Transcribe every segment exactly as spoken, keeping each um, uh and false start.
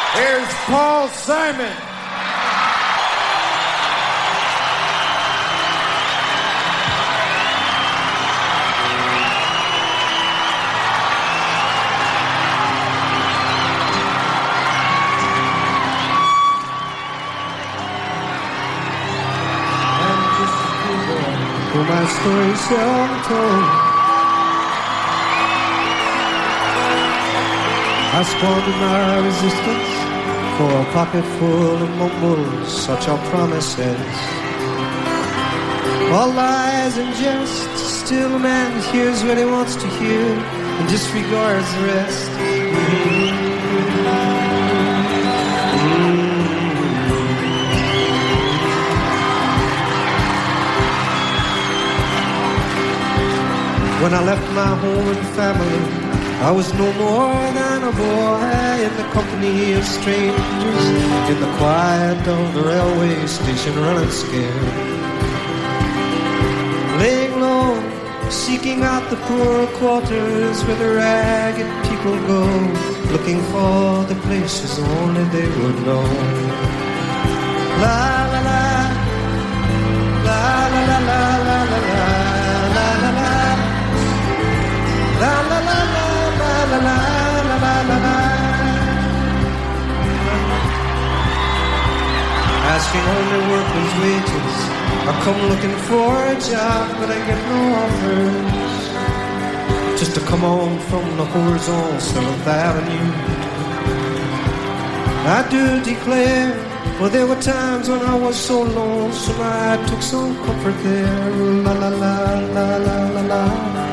Here's Paul Simon. For my story seldom told, I squandered my resistance for a pocket full of mumbles, such are promises. All lies and jest, still a man hears what he wants to hear and disregards the rest. When I left my home and family, I was no more than a boy in the company of strangers, in the quiet of the railway station, running scared, laying low, seeking out the poor quarters where the ragged people go, looking for the places only they would know. La la la, la la la la la la la la la la. La la la la la la la la la la. Asking only workers' wages, I come looking for a job, but I get no offers. Just to come on from the horizontal Seventh Avenue. I do declare, well, there were times when I was so lonesome, I took some comfort there. La la la la la la la.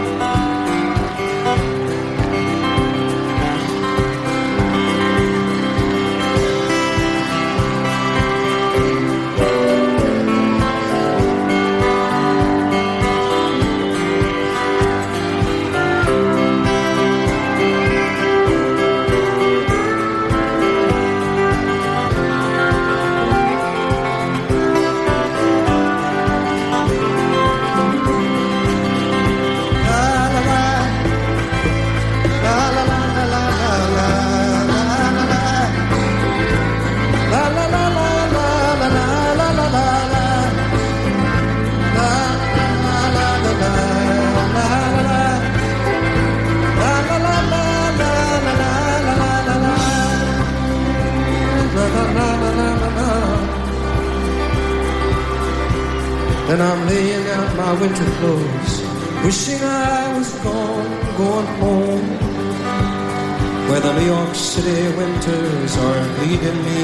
And I'm laying out my winter clothes, wishing I was gone, going home, where the New York City winters are leading me,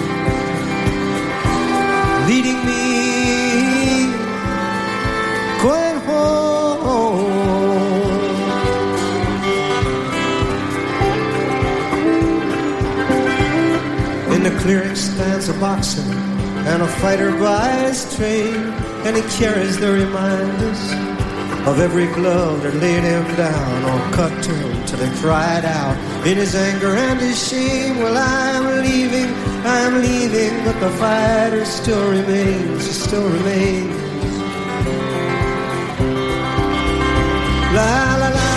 leading me, going home. In the clearing stands a boxer and a fighter by his trade, and he carries the reminders of every glove that laid him down or cut to him till he cried out in his anger and his shame. Well, I'm leaving, I'm leaving, but the fighter still remains, he still remains. La la la,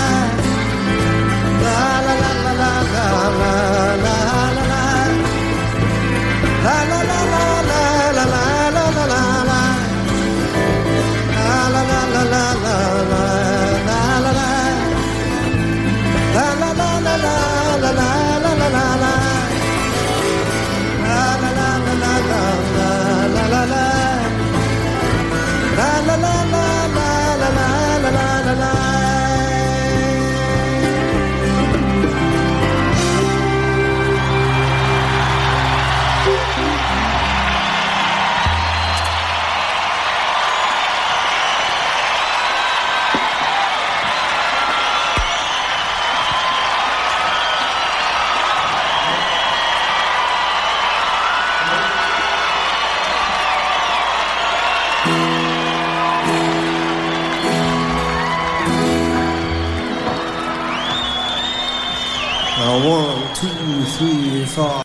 la la la la la la la la la la, la la la la la la la la la la. La la la la la la la la la. La la la la la la la la la la la. La la la la la la la la la. La la la la la la la la la la. One, two, three, four.